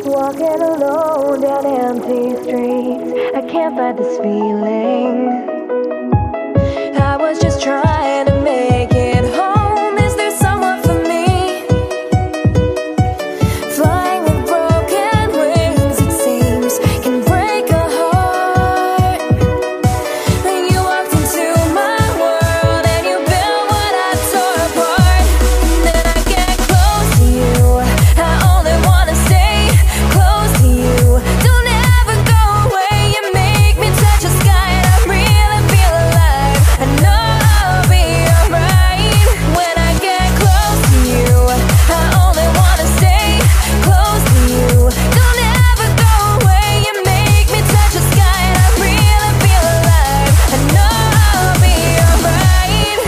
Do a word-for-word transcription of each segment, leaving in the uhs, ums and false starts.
Walking alone down empty streets, I can't fight this feeling. I was just trying to make it home. Is there someone for me? Flying with broken wings, it seems, can break a heart. Then you walked into my world and you built what I tore apart. And then I get close to you, I only wanna stay close to you. Don't ever go away, you make me touch the sky and I really feel alive. I know I'll be alright when I get close to you. I only wanna stay close to you. Don't ever go away, you make me touch the sky and I really feel alive. I know I'll be alright.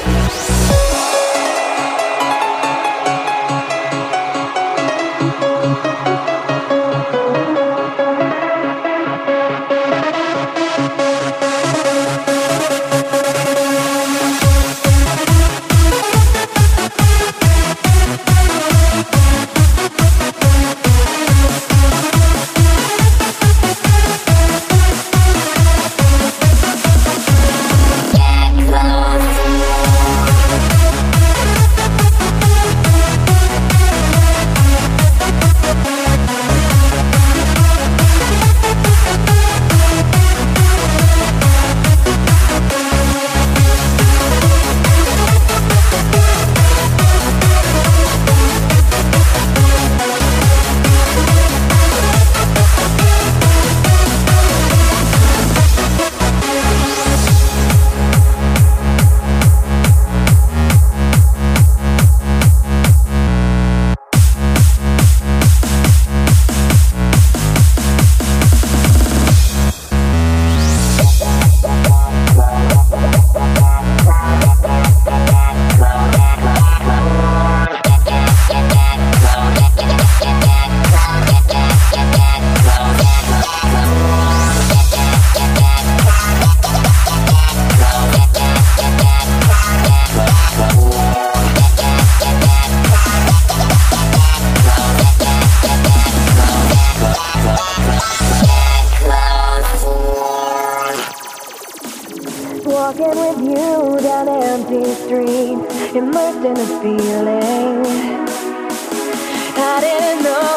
Walking with you down empty streets, immersed in a feeling I didn't know